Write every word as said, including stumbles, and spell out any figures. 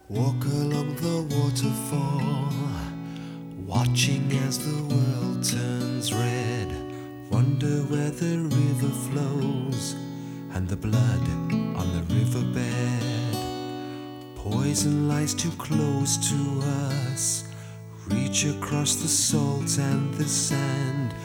Walk along the waterfall, watching as the world turns red. Wonder where the river flows and the blood on the riverbed. Poison lies too close to us, reach across the salt and the sand.